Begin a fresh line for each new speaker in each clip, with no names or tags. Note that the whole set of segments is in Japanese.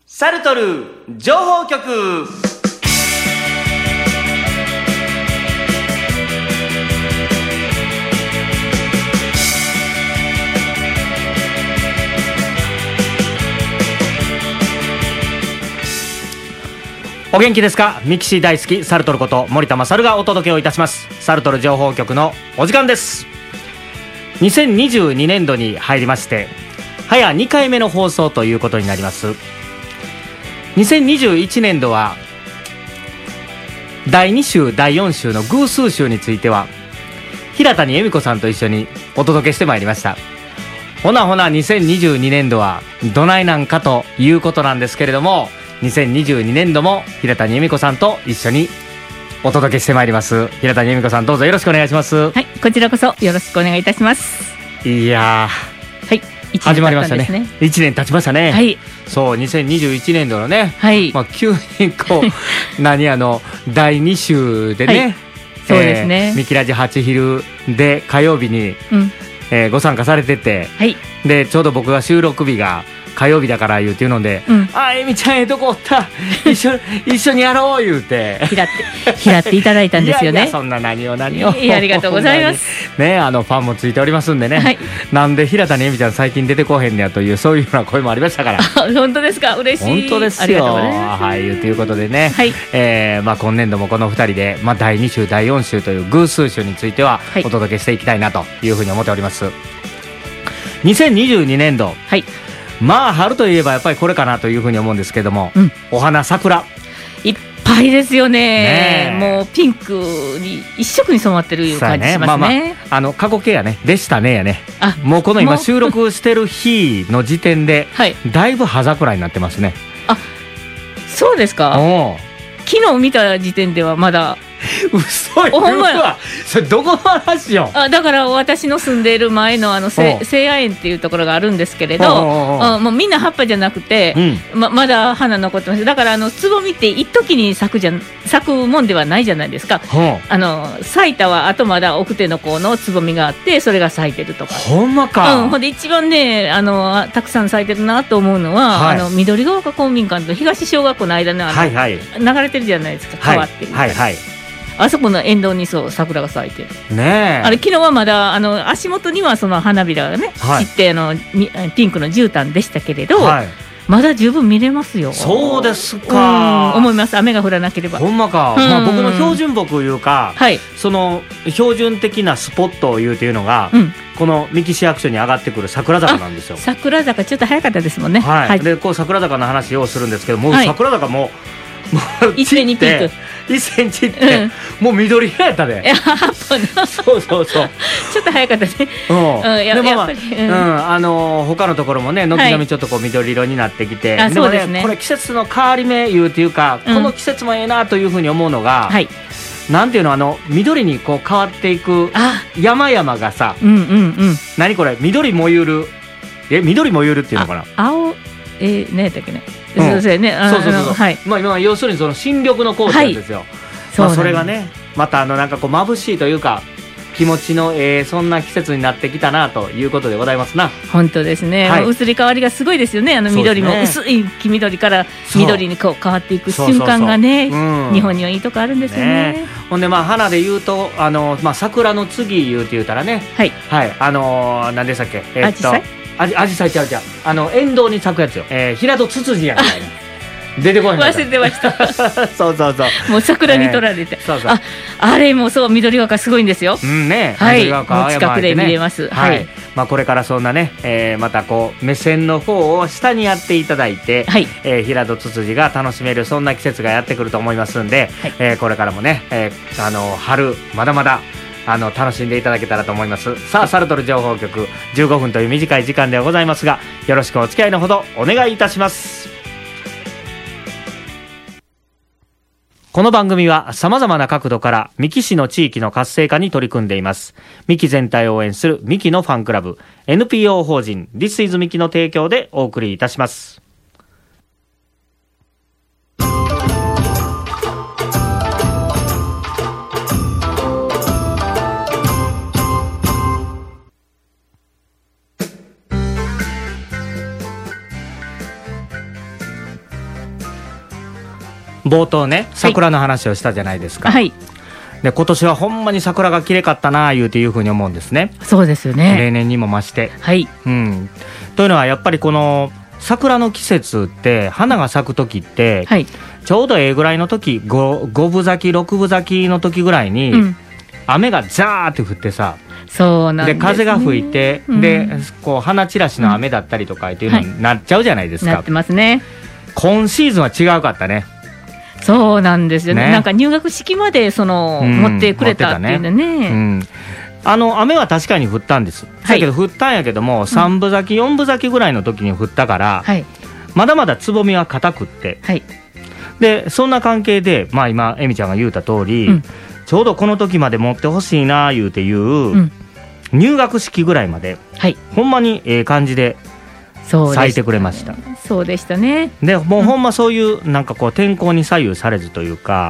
サルトル情報局。お元気ですか。ミキシー大好きサルトルこと森田勝がお届けをいたします。サルトル情報局のお時間です。2022年度に入りまして早2回目の放送ということになります。2021年度は第2週第4週の偶数週については平谷恵美子さんと一緒にお届けしてまいりました。ほな2022年度はどないなんかということなんですけれども、2022年度も平谷恵美子さんと一緒にお届けしてまいります。平谷恵美子さん、どうぞよろしくお願いします。
はい、こちらこそよろしくお願いいたします。
いや
ー、はい、
始まりましたね。1年経ちましたね。
はい、
そう、2021年度のね、
はい、
急にこう第2週でね、
はい、そうですね、
ミキラジ8昼で火曜日に、ご参加されてて、
はい、
でちょうど僕が収録日が火曜日だから言うていうので、恵美ちゃんとこおった一緒にやろう言うて
拾っていただいたんですよね。
いやそんな何を
ありがとうございます
ね。ファンもついておりますんでね、
はい、
なんで平谷恵美ちゃん最近出てこへんねやというそういうような声もありましたから。
本当ですか。嬉しい。
本当ですよ。
ありがとうございます。
はい、ということでね、
はい、
今年度もこの2人で、第2週第4週という偶数週についてはお届けしていきたいなというふうに思っております。2022年度、
はい、
春といえばやっぱりこれかなというふうに思うんですけども、お花桜
いっぱいですよ ね。もうピンクに一色に染まってるいう感じしますね。
過去形やね。でしたねやね。もうこの今収録してる日の時点で、はい、だいぶ葉桜になってますね。
そうですか。昨日見た時点ではまだ
嘘よ。ほんまや。それどこの話よ。
だから私の住んでいる前の聖夜園っていうところがあるんですけれど、もうみんな葉っぱじゃなくて、まだ花残ってます。だからつぼみって一時に咲くもんではないじゃないですか。咲いたはあとまだ奥手の子のつぼみがあってそれが咲いてるとか。
ほんまか。
ほんで一番ねたくさん咲いてるなと思うのは、緑ヶ丘公民館と東小学校の間の流れてるじゃないですか、川っていう。あそこの沿道にそう桜が咲いてるね。昨日はまだ足元にはその花びらがね、散ってピンクの絨毯でしたけれど、まだ十分見れますよ。
そうですか。
思います。雨が降らなければ。
ほんまか。僕の標準木いうか、その標準的なスポットを言うというのが、この三木市役所に上がってくる桜坂なんですよ。
桜坂ちょっと早かったですもんね。
でこう桜坂の話をするんですけども、桜坂も
1センチピンク
1センチって、もう緑色やったで。そうちょっ
と早かったね。
でも他のところもね軒並みちょっとこう緑色になってきて、でもねこれ季節の変わり目いうていうか、この季節もええなというふうに思うのが、なんていうの、緑にこう変わっていく山々がさ、何これ緑もゆる緑もゆるっていうのかな。
青何やったっけね。そう
要するにその新緑のコースなんですよ。それがねまたなんかこう眩しいというか気持ちのそんな季節になってきたなということでございますな。
本当ですね。移り変わりがすごいですよね。緑も薄い黄緑から緑にこう変わっていく瞬間がね、日本にはいいとこあるんですよね。
ほんで花で言うと桜の次言うたらね、何でしたっけ。アジサイちゃう沿道に咲くやつよ。平戸ツツジやみたいな。出てこない。
忘れてました。
そう
もう桜に取られて。あれもそう緑ヶ丘すごいんですよ。緑ヶ丘近くで見れます。
これからそんなね、またこう目線の方を下にやっていただいて、平戸ツツジが楽しめるそんな季節がやってくると思いますんで、これからもね、春まだまだ楽しんでいただけたらと思います。さあサルトル情報局15分という短い時間ではございますが、よろしくお付き合いのほどお願いいたします。この番組は様々な角度から三木市の地域の活性化に取り組んでいます。三木全体を応援する三木のファンクラブ NPO 法人 This is 三木の提供でお送りいたします。 冒頭ね桜の話をしたじゃないですか、
はい、
で今年はほんまに桜が綺麗かったないうふうに思うんですね。
そうですよね、
例年にも増して、
はい、
というのはやっぱりこの桜の季節って花が咲く時って、はい、ちょうどぐらいの時 5分咲き6分咲きの時ぐらいに、雨がザーって降ってさ、
そうなんですね、
で風が吹いて、でこう花散らしの雨だったりとかっていうのになっちゃうじゃないですか、
なってますね。
今シーズンは違うかったね。
そうなんですよね。なんか入学式まで持ってくれたっていうね、
雨は確かに降ったんです、だけど降ったんやけども3分咲き4分咲きぐらいの時に降ったから、まだまだつぼみは硬くって、でそんな関係で、今えみちゃんが言うた通り、ちょうどこの時まで持ってほしいな言うていう、入学式ぐらいまで、ほんまに感じで咲いてくれました。
そうでしたね。
でもうほんまそういうなんかこう天候に左右されずというか、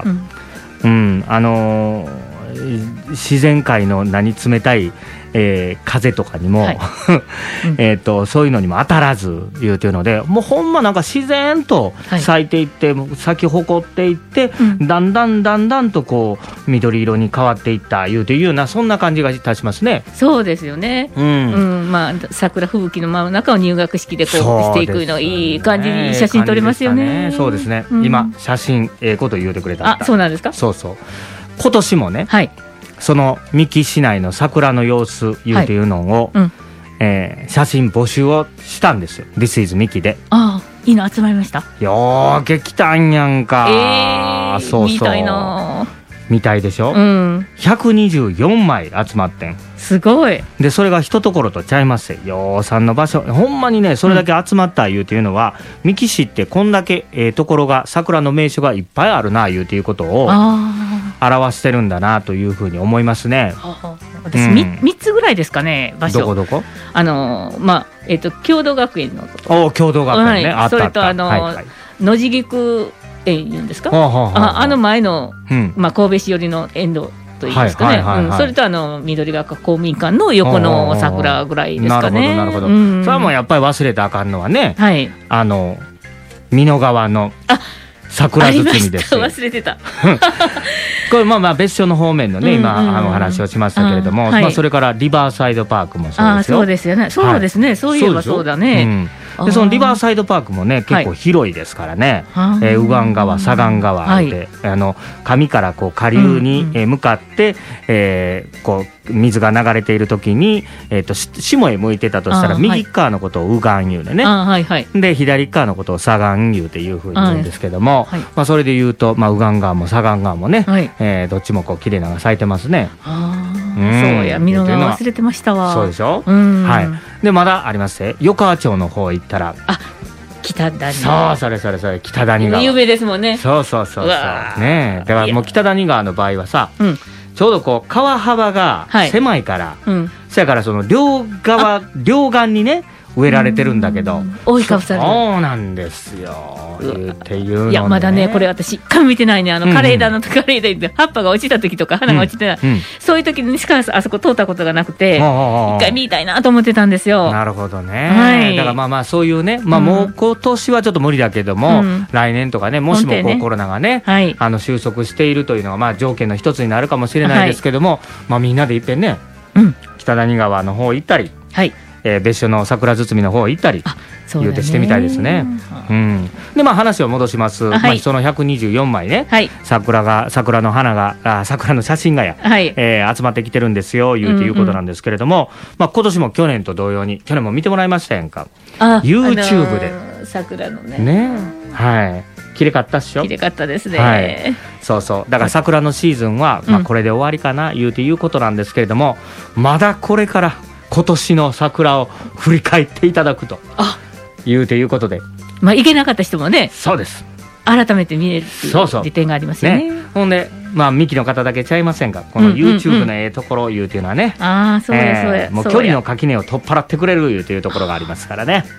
自然界の冷たい、風とかにも、そういうのにも当たらずいうっていうので、もうほんまなんか自然と咲いていって、咲き誇っていって、だんだんとこう緑色に変わっていったいうというようなそんな感じがいたしますね。
そうですよね、桜吹雪の真ん中を入学式でこうしていくのいい感じに写真撮れますよね。
そうですね、今写真こと言うてくれた。
そうなんですか。
そうそう、今年もね、その三木市内の桜の様子いうていうのを、写真募集をしたんですよ。 This is 三木で。
いいの集まりました。
よーけ来たんやんか、そうそう
見たいな。
みたいでしょ、124枚集まってん。
すごい。
でそれが一ところとちゃいますよ。ようさんの場所ほんまにねそれだけ集まったいうていうのは、三木市ってこんだけところが桜の名所がいっぱいあるないうていうことを表してるんだなというふうに思いますね。
私 3つぐらいですかね場所。
どこ
郷土学園の
郷土学園ね、あったあった。
それと野地菊園言うんですか、前の、神戸市寄りの園道といいますかね、それと緑が丘公民館の横の桜ぐらいですかね。
なるほど、それはもうやっぱり忘れたらあかんのはね、美濃川の桜包みですよ。
忘れてた
これ別所の方面のね、今お話をしましたけれども、それからリバーサイドパークもそうですよ。
そうですよね。そうですね、そういえばそうだね。
でそのリバーサイドパークもね結構広いですからね、右岸川左岸川で、上からこう下流に向かって、こう水が流れている時に、下へ向いてたとしたら右側のことを右岸言うね、で左側のことを左岸言うていうふうに言うんですけども、それで言うと、右岸川も左岸川もね、どっちもこう綺麗なのが咲いてますね。
そうや、見るの忘れてましたわ。
そうでしょ。でまだありますね、横川町の方行ったら
北谷。
それ北谷川
有名ですもんね。
そうね。だからもう北谷川の場合はさ、ちょうどこう川幅が狭いから、そやからその両岸にね植えられてるんだけど、
覆いかぶされる。
そうなんですよっていうのね。
いやまだねこれ私一回も見てないね。枯れ枝の枯れ枝で葉っぱが落ちた時とか花が落ちてない、そういう時にしかあそこ通ったことがなくて、一回見たいなと思ってたんですよ。
なるほどね、だからそういうね、もう今年はちょっと無理だけども、来年とかね、もしもこうコロナがね、収束しているというのが条件の一つになるかもしれないですけども、みんなでいっぺんね、北谷川の方行ったり、別所の桜包みの方行ったり言うてしてみたいですね。で話を戻します。その124枚ね、桜の花が桜の写真が集まってきてるんですよ言うていうことなんですけれども、今年も去年と同様に、去年も見てもらいましたやんか、YouTube で
桜のね、
綺麗かったっしょ。
綺麗かったですね。
そうだから桜のシーズンはこれで終わりかな言うていうことなんですけれども、まだこれから今年の桜を振り返っていただくということで、
行けなかった人もね、
そうです、
改めて見れるっていう利点がありますよね。
ほんでミキの方だけちゃいませんか、この YouTube のところいうていうのはね、もう距離の垣根を取っ払ってくれるいうというところがありますからね。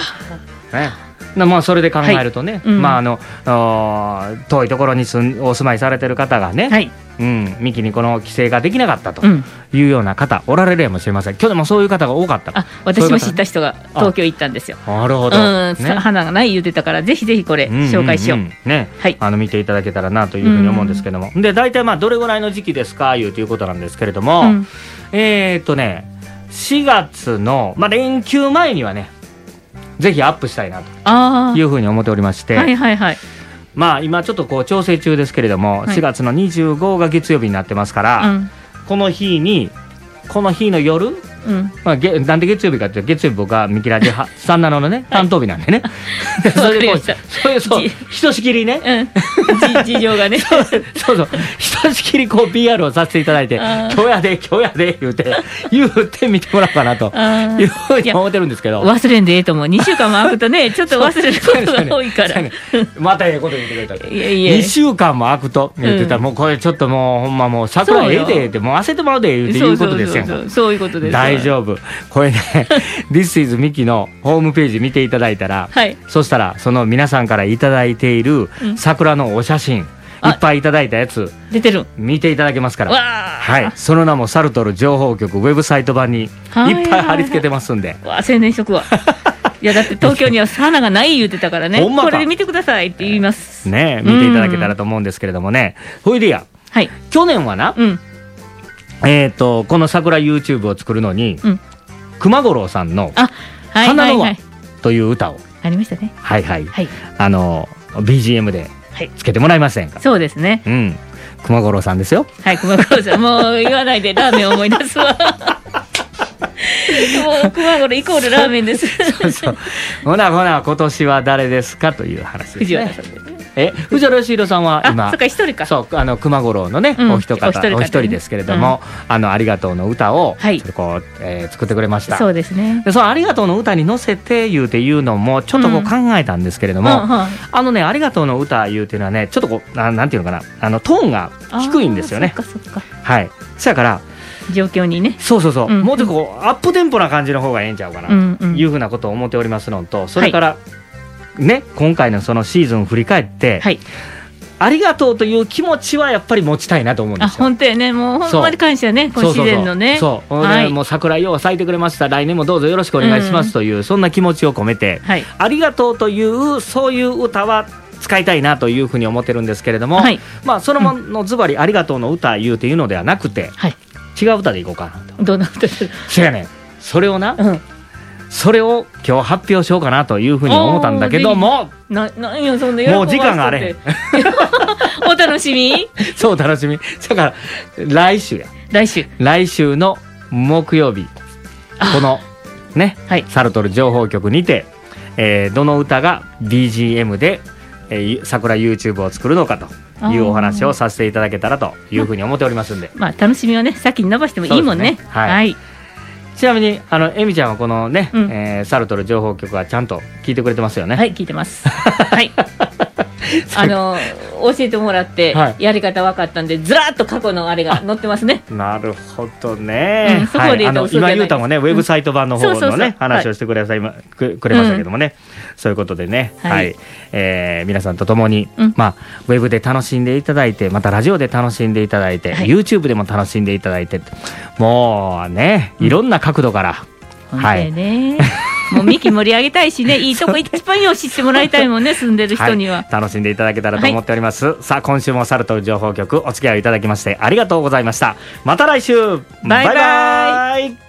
それで考えるとね、遠いところにお住まいされてる方がね、 幹にこの規制ができなかったというような方おられるやもしれません。去年もそういう方が多かった。
私も知った人が東京行ったんですよ。
なるほど、
花がない言うてたから、ぜひぜひこれ紹介しよう、
見ていただけたらなというふうに思うんですけども、で大体どれぐらいの時期ですかいうということなんですけれども、4月の、連休前にはねぜひアップしたいなというふうに思っておりまして、今ちょっと調整中ですけれども、4月の25が月曜日になってますから、この日の夜、なんで月曜日かっていうと、月曜日僕はミキラジ37のね担当日なんでねそれでひとしきりね、
事情がね
そうひとしきりPR をさせていただいて、今日やで言うて見てもらおうかなというふうに思ってるんですけど、
忘れんでええと思う。2週間も空くとねちょっと忘れることが多いから
またええこと言ってくれた2週間も空くと言ってたら、もうこれちょっともうほんまもう桜ええでってもう焦ってもらうで言うていうことですよ。
そういうことです。
大丈夫。これねThis is ミキのホームページ見ていただいたら、そしたらその皆さんからいただいている桜のお写真、いっぱいいただいたやつ
出てる、
見ていただけますから、その名もサルトル情報局ウェブサイト版にいっぱい貼り付けてますんで、
宣伝しとくわいやだって東京には花がない言ってたからねこれで見てくださいって言います
ね。見ていただけたらと思うんですけれどもね。ほいでや、去年はな、この桜 YouTube を作るのに、熊五郎さんの「花の輪」という歌を
ありましたね。
BGM でつけてもらいませんか。
そうですね、
熊五郎さんですよ。
熊五郎さんもう言わないでラーメンを思い出すわもう熊五郎イコールラーメンです
ほな今年は誰ですかという話ですね。
藤原さんですね。
藤原義弘さんは今
そうか一人か。
そう熊五郎のね、お一人ですけれども、ありがとうの歌を作ってくれました。
そうですね。
でそのありがとうの歌に乗せて言うのもちょっと考えたんですけれども、ありがとうの歌言うていうのはね、ちょっとなんていうのかな、トーンが低いんですよね。そやから
状況にね、
もうちょっとアップテンポな感じの方がええんちゃうかなというふうなことを思っておりますのと、それからね、今回のそのシーズンを振り返って、ありがとうという気持ちはやっぱり持ちたいなと思うんですよ。
本当やね、もうほんまに感謝ね、この自然のね。
もう桜よう咲いてくれました、来年もどうぞよろしくお願いしますという、そんな気持ちを込めて、ありがとうというそういう歌は使いたいなというふうに思ってるんですけれども、そのものズバリありがとうの歌言うていうのではなくて、違う歌でいこうかなと。
どんな歌ですか。
そうやね、それを今日発表しようかなというふうに思ったんだけども、
もう
時間があれ
お楽しみ
そう楽しみ。だから来週の木曜日、このね、サルトル情報局にて、どの歌が BGM で、桜 YouTube を作るのかというお話をさせていただけたらというふうに思っておりますんで、
楽しみはね先に伸ばしてもいいもんね。
ちなみにエミちゃんはこのね、サルトル情報局はちゃんと聞いてくれてますよね。
聞いてます教えてもらってやり方分かったんで、ずらっと過去のあれが載ってますね。
なるほどね。今言うたもね、ウェブサイト版の方のね話をしてくれましたけどもね、そういうことでね、皆さんと共にウェブで楽しんでいただいて、またラジオで楽しんでいただいて、YouTube でも楽しんでいただいて、もうね、いろんな角度からもうミキ盛り上げたいしね、いいとこ一番よ知ってもらいたいもんね、住んでる人には、 楽しんでいただけたらと思っております。さあ今週もサルトル情報局お付き合いいただきましてありがとうございました。また来週、バイバイ。